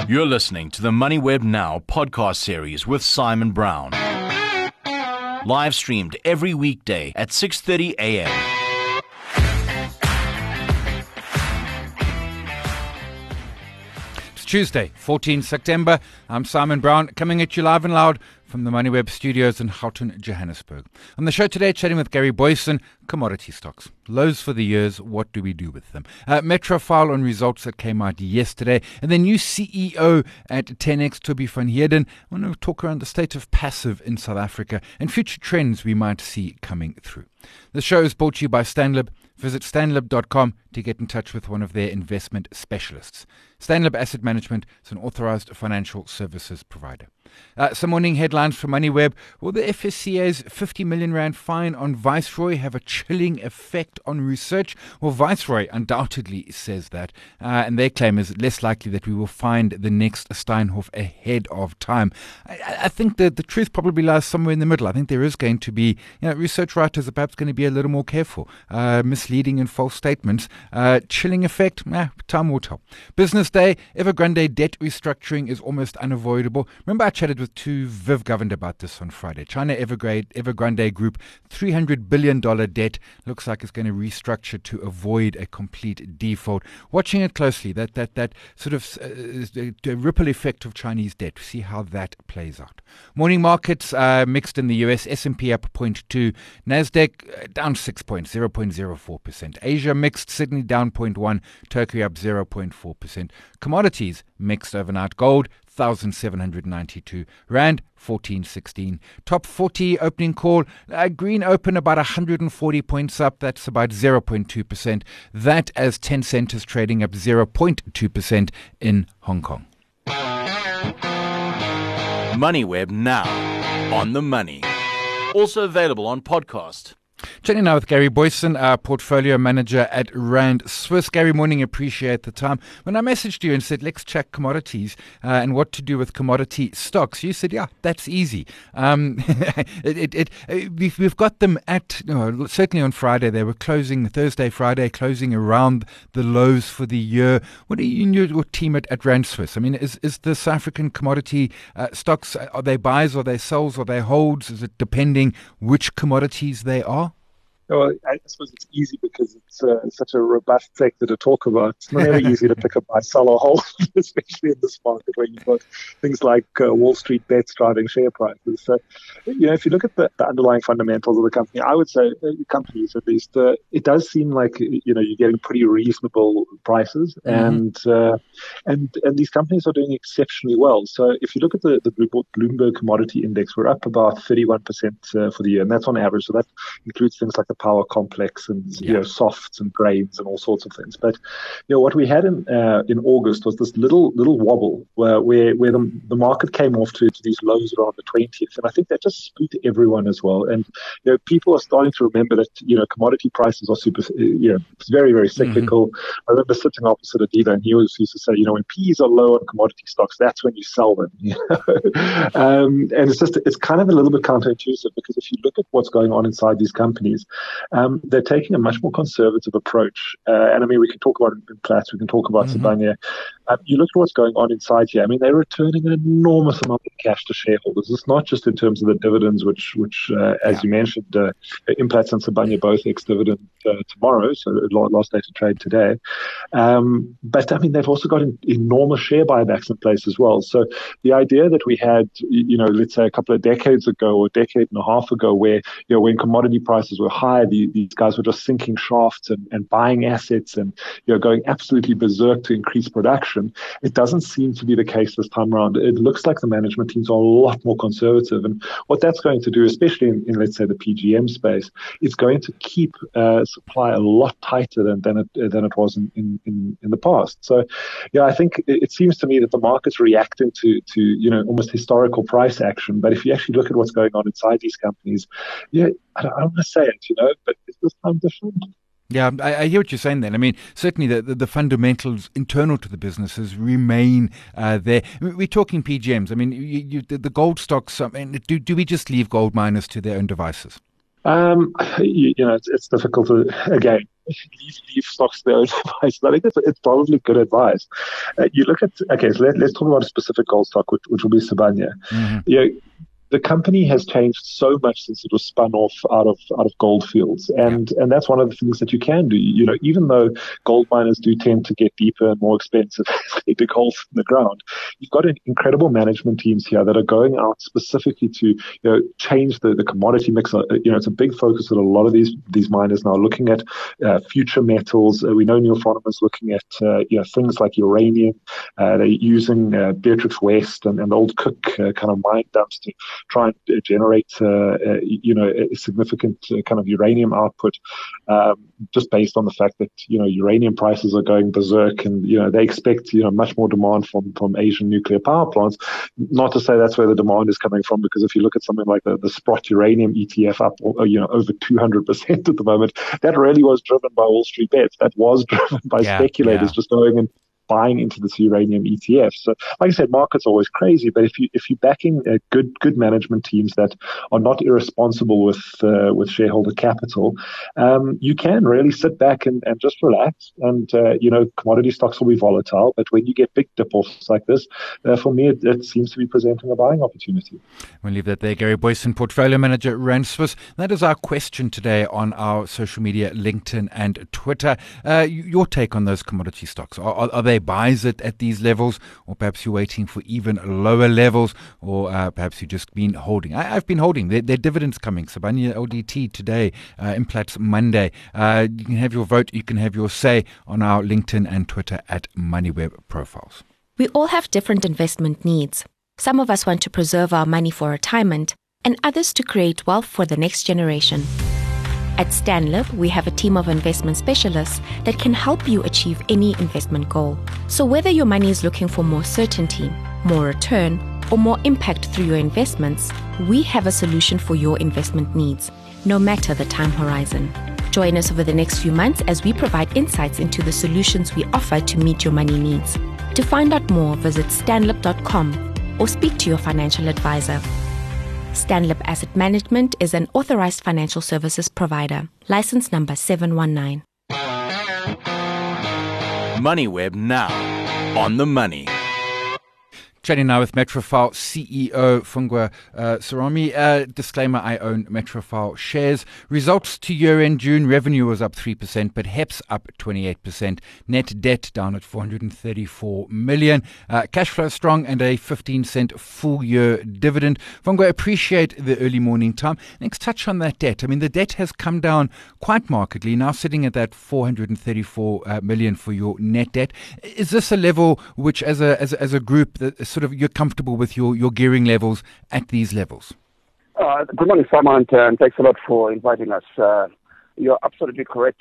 You're listening to the MoneyWeb Now podcast series with Simon Brown. Live streamed every weekday at 6:30 a.m. It's Tuesday, 14 September. I'm Simon Brown, coming at you live and loud from the MoneyWeb studios in Houghton, Johannesburg. On the show today, chatting with Gary Boyson, commodity stocks. Lows for the years, what do we do with them? Metro file on results that came out yesterday. And the new CEO at 10X, Toby van Heerden. I want to talk around the state of passive in South Africa and future trends we might see coming through. The show is brought to you by Stanlib. Visit stanlib.com to get in touch with one of their investment specialists. Stanlib Asset Management is an authorized financial services provider. Some morning headlines from MoneyWeb. Will the FSCA's 50 million rand fine on Viceroy have a chilling effect on research? Well, Viceroy undoubtedly says that, and their claim is less likely that we will find the next Steinhoff ahead of time. I think that the truth probably lies somewhere in the middle. I think there is going to be, research writers are perhaps going to be a little more careful. Misleading and false statements. Chilling effect, time will tell. Business day, Evergrande debt restructuring is almost unavoidable. Remember I chatted with Viv Governed about this on Friday. China Evergrande Group, $300 billion debt. Looks like it's going to restructure to avoid a complete default. Watching it closely, that sort of the ripple effect of Chinese debt. See how that plays out. Morning markets mixed in the US. S&P up 0.2. Nasdaq down 6 points, 0.04%. Asia mixed. Sydney down 0.1. Turkey up 0.4%. Commodities mixed overnight. Gold 1,792 Rand, 1416. Top 40 opening call. Green open about 140 points up. That's about 0.2%. That as Tencent is trading up 0.2% in Hong Kong. MoneyWeb Now, on the money. Also available on podcast. Chatting now with Gary Boyson, our portfolio manager at Rand Swiss. Gary, morning, appreciate the time. When I messaged you and said, let's check commodities and what to do with commodity stocks, you said, yeah, that's easy. We've got them at, certainly on Friday, they were closing, Thursday, Friday, closing around the lows for the year. What are you and your team at Rand Swiss? I mean, is the South African commodity stocks, are they buys, are they sells, are they holds? Is it depending which commodities they are? Well, I suppose it's easy because it's such a robust sector to talk about. It's not very easy to pick up, buy, sell, or hold, especially in this market where you've got things like Wall Street bets driving share prices. So, if you look at the underlying fundamentals of the company, I would say companies at least, it does seem like you're getting pretty reasonable prices, and these companies are doing exceptionally well. So, if you look at the Bloomberg Commodity Index, we're up about 31% for the year, and that's on average. So that includes things like the power complex and softs and grains and all sorts of things. But what we had in August was this little wobble where the market came off to these lows around the 20th, and I think that just spooked everyone as well. And people are starting to remember that commodity prices are super, it's very, very cyclical. I remember sitting opposite a dealer, and he always used to say, when P's are low on commodity stocks, that's when you sell them. And it's kind of a little bit counterintuitive, because if you look at what's going on inside these companies, they're taking a much more conservative approach. And I mean, we can talk about Platts, we can talk about Sibanye. You look at what's going on inside here. I mean, they're returning an enormous amount of cash to shareholders. It's not just in terms of the dividends, which as you mentioned, Implats and Sibanye both ex-dividend tomorrow, so last day to trade today. But I mean, they've also got enormous share buybacks in place as well. So the idea that we had, let's say a couple of decades ago or a decade and a half ago, where when commodity prices were high, these guys were just sinking shafts and buying assets and going absolutely berserk to increase production. It doesn't seem to be the case this time around. It looks like the management teams are a lot more conservative, and what that's going to do, especially in let's say the PGM space, it's going to keep supply a lot tighter than it was in the past. So, I think it seems to me that the market's reacting to almost historical price action. But if you actually look at what's going on inside these companies, I don't want to say it, but is this time different? Yeah, I hear what you're saying then. I mean, certainly the fundamentals internal to the businesses remain there. We're talking PGMs. I mean, the gold stocks, I mean, do we just leave gold miners to their own devices? It's difficult to, again, leave stocks to their own advice. But I think it's probably good advice. You look at, okay, so let's talk about a specific gold stock, which will be Sibanye. Mm-hmm. The company has changed so much since it was spun off out of Gold Fields, and that's one of the things that you can do. Even though gold miners do tend to get deeper and more expensive as they dig holes in the ground, you've got incredible management teams here that are going out specifically to change the commodity mix. It's a big focus of a lot of these miners now, looking at future metals. We know Neil Froneman is looking at things like uranium. They're using Beatrix West and old Cook kind of mine dumps to try and generate, a significant kind of uranium output, just based on the fact that, uranium prices are going berserk, and, they expect, much more demand from Asian nuclear power plants. Not to say that's where the demand is coming from, because if you look at something like the Sprott uranium ETF up, over 200% at the moment, that really was driven by Wall Street bets. That was driven by speculators just going and buying into this uranium ETF. So, like I said, market's always crazy, but if you're backing good management teams that are not irresponsible with shareholder capital, you can really sit back and just relax. And commodity stocks will be volatile, but when you get big dip-offs like this, for me, it seems to be presenting a buying opportunity. We'll leave that there. Gary Boyson, Portfolio Manager, Rand Swiss. That is our question today on our social media, LinkedIn and Twitter. Your take on those commodity stocks. Are they buys at these levels, or perhaps you're waiting for even lower levels, or perhaps you've just been holding? I've been holding. Their dividends coming. Sibanye LDT today, Implats Monday. You can have your vote, you can have your say on our LinkedIn and Twitter at MoneyWeb profiles. We all have different investment needs. Some of us want to preserve our money for retirement, and others to create wealth for the next generation. At Stanlib, we have a team of investment specialists that can help you achieve any investment goal. So whether your money is looking for more certainty, more return, or more impact through your investments, we have a solution for your investment needs, no matter the time horizon. Join us over the next few months as we provide insights into the solutions we offer to meet your money needs. To find out more, visit stanlib.com or speak to your financial advisor. Stanlib Asset Management is an authorized financial services provider. License number 719. MoneyWeb now. On the money. Chatting now with Metrofile CEO Fungwa Sarami. Disclaimer, I own Metrofile shares. Results to year-end June, revenue was up 3%, but HEPS up 28%. Net debt down at 434 million. Cash flow strong and a 15-cent full-year dividend. Fungwa, appreciate the early morning time. Let's touch on that debt. I mean, the debt has come down quite markedly, now sitting at that 434 million for your net debt. Is this a level which, as a group, that sort of you're comfortable with your gearing levels at these levels? Good morning, Simon, and thanks a lot for inviting us. You're absolutely correct.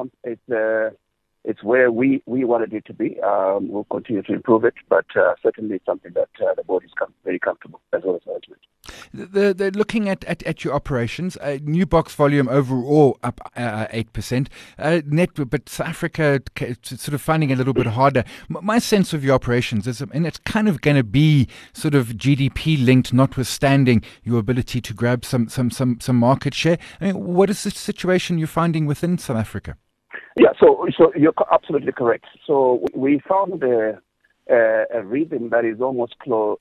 It's where we wanted it to be. We'll continue to improve it, but certainly it's something that the board is very comfortable, as well as management. They're looking at your operations, new box volume overall up 8%. Net, but South Africa sort of finding it a little bit harder. My sense of your operations is, and it's kind of going to be sort of GDP linked, notwithstanding your ability to grab some market share. I mean, what is the situation you're finding within South Africa? Yeah, so you're absolutely correct. So we found a rhythm that is almost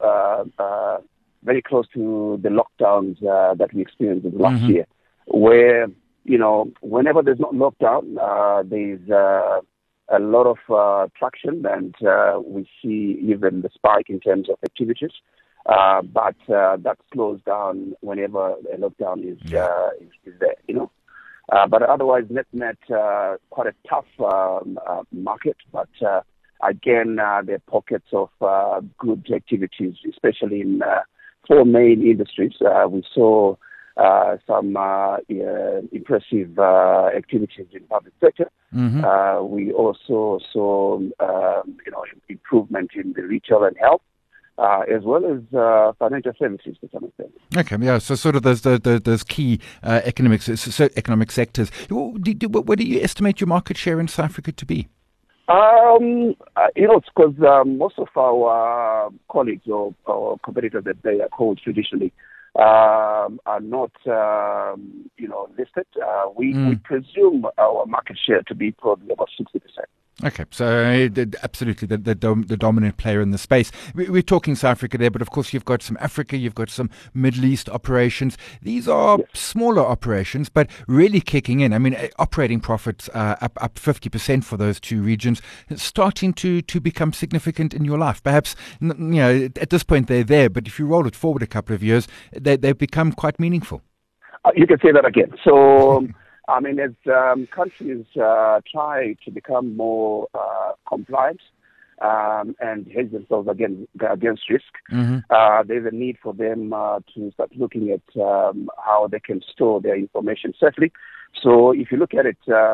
very close to the lockdowns that we experienced last year, where, whenever there's not lockdown, there's a lot of traction, and we see even the spike in terms of activities. But that slows down whenever a lockdown is there, But otherwise, net, quite a tough market. But again, there are pockets of good activities, especially in four main industries. We saw some impressive activities in public sector. We also saw, improvement in the retail and health. As well as financial services to some extent. Okay, yeah. So sort of those key economic sectors. What do you estimate your market share in South Africa to be? It's because most of our colleagues or competitors that they are called traditionally are not, listed, we presume our market share to be probably about 60%. Okay, so absolutely the dominant player in the space. We're talking South Africa there, but of course you've got some Africa, you've got some Middle East operations. These are smaller operations, but really kicking in. I mean, operating profits up 50% for those two regions, starting to become significant in your life. Perhaps, at this point they're there, but if you roll it forward a couple of years, they've become quite meaningful. You can say that again. So, I mean, as countries try to become more compliant and hedge themselves against risk, there's a need for them to start looking at how they can store their information safely. So if you look at it,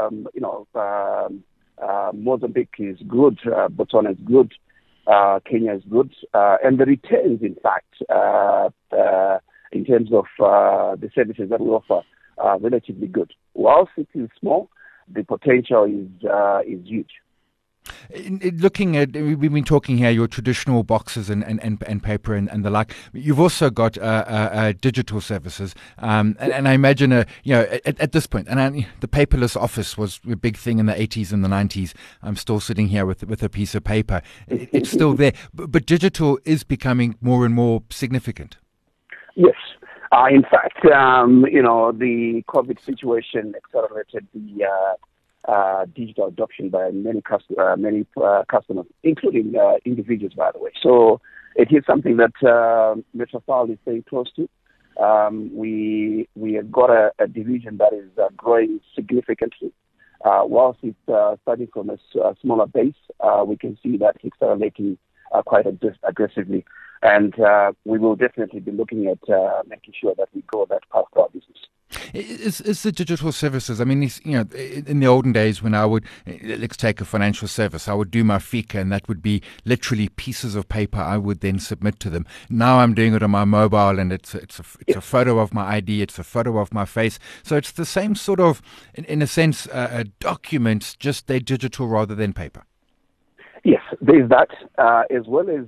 Mozambique is good, Botswana is good, Kenya is good, and the returns, in fact, in terms of the services that we offer, are relatively good. Whilst it is small, the potential is huge. Looking at, we've been talking here, your traditional boxes and paper and the like. You've also got digital services, and I imagine, at this point, and the paperless office was a big thing in the 80s and the 90s. I'm still sitting here with a piece of paper. It's still there, but digital is becoming more and more significant. Yes. In fact, the COVID situation accelerated the digital adoption by many customers, including individuals, by the way. So it is something that Metrofile is staying close to. We have got a division that is growing significantly. Whilst it's starting from a smaller base, we can see that it's accelerating quite aggressively. And we will definitely be looking at making sure that we grow that part of our business. Is the digital services, I mean, in the olden days when I would, let's take a financial service, I would do my FICA and that would be literally pieces of paper I would then submit to them. Now I'm doing it on my mobile and it's a photo of my ID, it's a photo of my face. So it's the same sort of, in a sense, documents, just they're digital rather than paper. Yes, there's that, as well as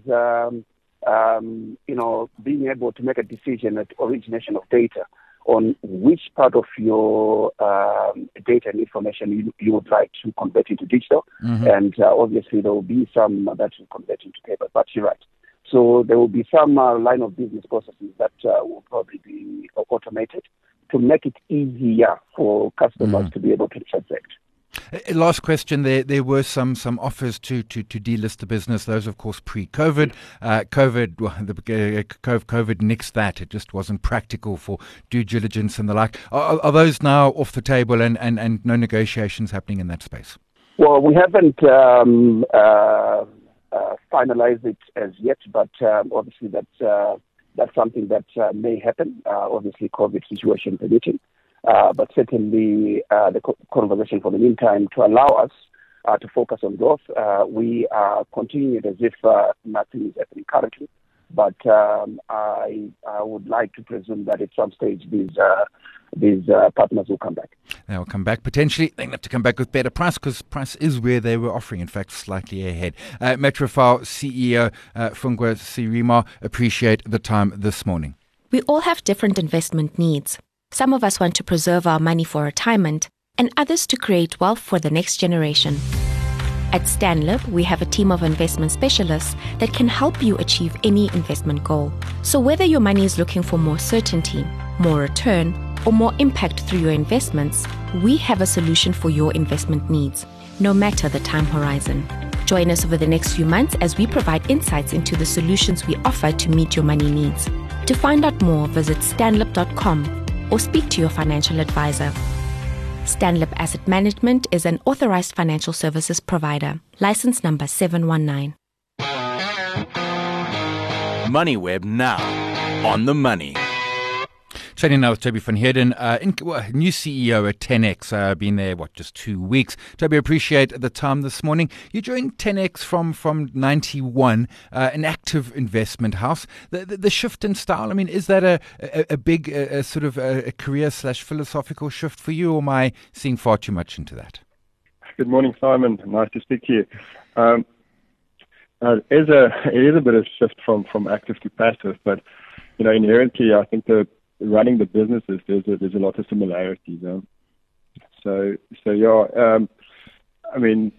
being able to make a decision at origination of data on which part of your data and information you would like to convert into digital. And obviously there will be some that will convert into paper, but you're right. So there will be some line of business processes that will probably be automated to make it easier for customers to be able to transact. Last question. There were some offers to delist the business. Those, of course, pre-COVID. COVID nixed that. It just wasn't practical for due diligence and the like. Are those now off the table and no negotiations happening in that space? Well, we haven't finalized it as yet, but obviously that's something that may happen. Obviously, COVID situation permitting. But certainly the conversation for the meantime to allow us to focus on growth. We are continuing as if nothing is happening currently. But I would like to presume that at some stage these partners will come back. They'll come back potentially. They have to come back with better price because price is where they were offering, in fact, slightly ahead. Metrofile CEO Fungwa Sirima, appreciate the time this morning. We all have different investment needs. Some of us want to preserve our money for retirement, and others to create wealth for the next generation. At StanLib, we have a team of investment specialists that can help you achieve any investment goal. So whether your money is looking for more certainty, more return, or more impact through your investments, we have a solution for your investment needs, no matter the time horizon. Join us over the next few months as we provide insights into the solutions we offer to meet your money needs. To find out more, visit stanlib.com or speak to your financial advisor. StanLib Asset Management is an authorized financial services provider. License number 719. MoneyWeb now on the money. Chatting now with Toby van Heerden, new CEO at 10X, been there, just 2 weeks. Toby, appreciate the time this morning. You joined 10X from 91, an active investment house. The shift in style, I mean, is that a big sort of a career/philosophical shift for you, or am I seeing far too much into that? Good morning, Simon. Nice to speak to you. It is a bit of shift from active to passive, but inherently, I think the running the businesses, there's a lot of similarities. So yeah, I mean,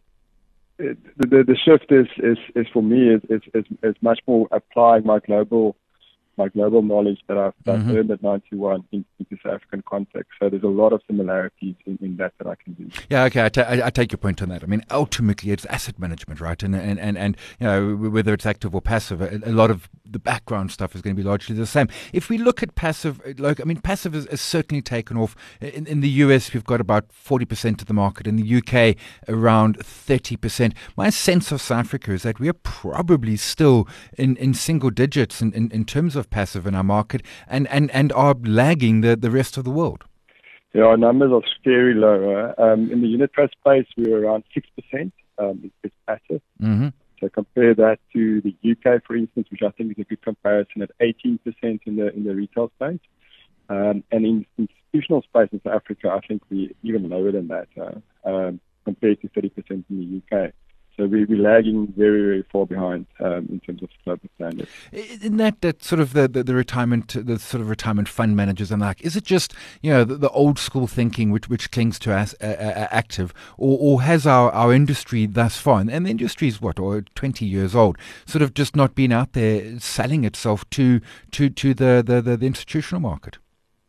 the shift is for me is much more applying my global knowledge that I've earned at 91 into South African context. So there's a lot of similarities in that I can do. Yeah, okay, I take your point on that. I mean, ultimately, it's asset management, right? And whether it's active or passive, a lot of the background stuff is going to be largely the same. If we look at passive, passive has certainly taken off. In the US, we've got about 40% of the market. In the UK, around 30%. My sense of South Africa is that we are probably still in single digits in terms of passive in our market and are lagging the rest of the world. Yeah, our numbers are scary low. In the unit trust space, we're around 6%. It's passive. Mm-hmm. So compare that to the UK, for instance, which I think is a good comparison at 18% in the retail space. And in institutional space in South Africa, I think we're even lower than that compared to 30% in the UK. So we're lagging very, very far behind in terms of global standards. In that sort of the retirement, the sort of retirement fund managers and is it just the old school thinking which clings to us active, or has our industry thus far, and the industry is 20 years old, sort of just not been out there selling itself to the institutional market?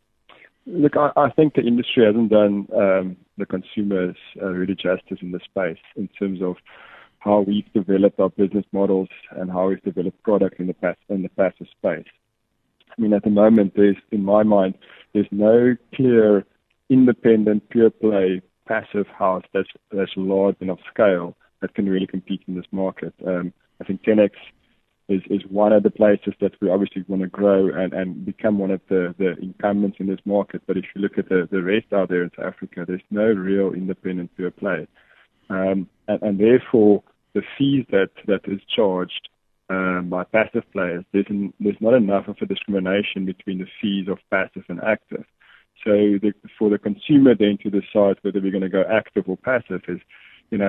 Look, I think the industry hasn't done the consumers really justice in the space in terms of how we've developed our business models and how we've developed product in the passive space. I mean, at the moment, in my mind, there's no clear, independent, pure play passive house that's large enough scale that can really compete in this market. I think 10X is one of the places that we obviously want to grow and become one of the incumbents in this market. But if you look at the rest out there in South Africa, there's no real independent pure play. And therefore, the fees that is charged by passive players, there's not enough of a discrimination between the fees of passive and active. So for the consumer then to decide whether we're going to go active or passive is, you'd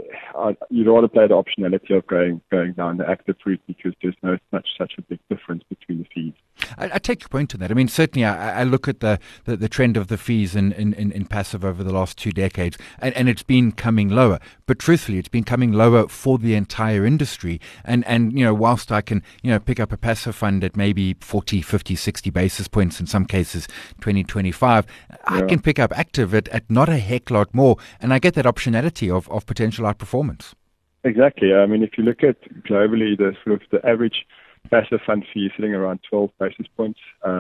rather play the optionality of going down the active route because there's no such a big difference between the fees. I take your point on that. I mean, certainly I look at the trend of the fees in passive over the last 2 decades, and it's been coming lower. But truthfully, it's been coming lower for the entire industry. And whilst I can, pick up a passive fund at maybe 40, 50, 60 basis points, in some cases 20, 25, I can pick up active at not a heck lot more. And I get that optionality of potential outperformance. Exactly. I mean, if you look at globally, the average passive fund fee is sitting around 12 basis points,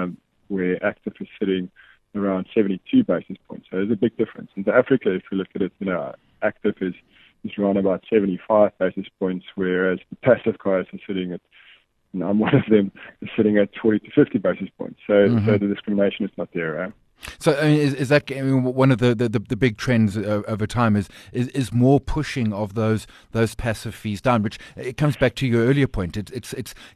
where active is sitting around 72 basis points. So there's a big difference. In South Africa, if you look at it, active is around about 75 basis points, whereas the passive guys are sitting at, I'm one of them, is sitting at 40 to 50 basis points. So the discrimination is not there. So I mean, is that one of the big trends over time is more pushing of those passive fees down, which it comes back to your earlier point. It's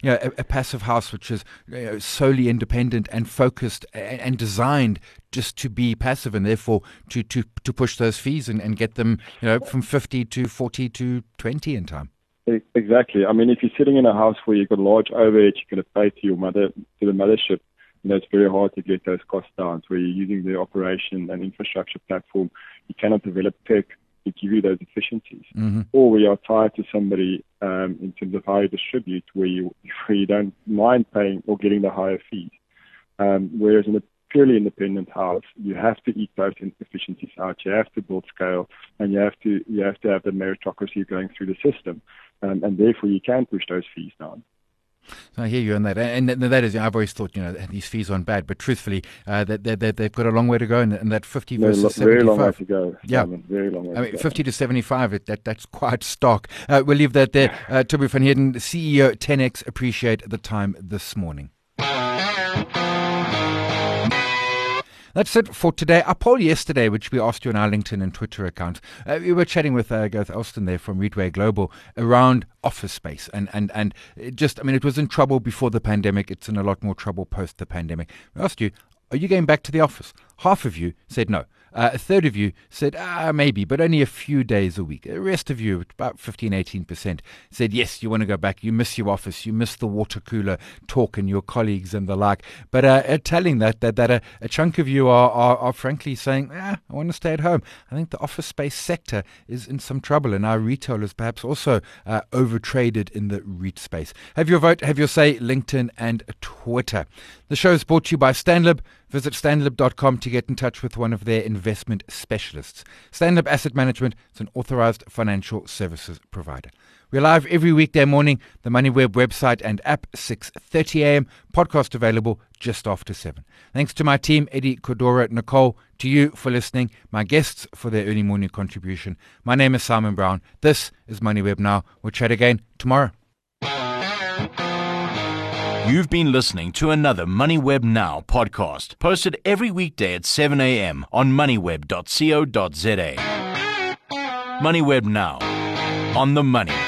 a passive house which is solely independent and focused and designed just to be passive, and therefore to push those fees and get them from 50 to 40 to 20 in time. Exactly. I mean, if you're sitting in a house where you've got large overhead, you're going to pay to the mothership. It's very hard to get those costs down. So where you're using the operation and infrastructure platform, you cannot develop tech to give you those efficiencies. Mm-hmm. Or where you're tied to somebody in terms of how you distribute, where you don't mind paying or getting the higher fees. Whereas in a purely independent house, you have to eat those inefficiencies out. You have to build scale, and you have to have the meritocracy going through the system, and therefore you can push those fees down. So I hear you on that, and that is, I've always thought these fees aren't bad, but truthfully, they've got a long way to go, and that 50 versus 75. Very long way to go. Yeah, very long way. I mean, 50 to 75. That's quite stark. We'll leave that there. Toby van Heerden, CEO 10X. Appreciate the time this morning. That's it for today. Our poll yesterday, which we asked you on our LinkedIn and Twitter accounts, we were chatting with Gareth Elston there from Readway Global around office space. And it was in trouble before the pandemic. It's in a lot more trouble post the pandemic. We asked you, are you going back to the office? Half of you said no. A third of you said, maybe, but only a few days a week. The rest of you, about 15-18%, said, yes, you want to go back. You miss your office. You miss the water cooler talk and your colleagues and the like. But telling that a chunk of you are frankly saying, I want to stay at home. I think the office space sector is in some trouble, and our retailers perhaps also overtraded in the REIT space. Have your vote, have your say, LinkedIn and Twitter. The show is brought to you by Stanlib. Visit stanlib.com to get in touch with one of their investment specialists. Stanlib Asset Management is an authorized financial services provider. We're live every weekday morning, the MoneyWeb website and app, 6:30 a.m. Podcast available just after 7. Thanks to my team, Eddie, Kodora, Nicole, to you for listening, my guests for their early morning contribution. My name is Simon Brown. This is MoneyWeb Now. We'll chat again tomorrow. You've been listening to another MoneyWeb Now podcast, posted every weekday at 7 a.m. on moneyweb.co.za. MoneyWeb Now, on the money.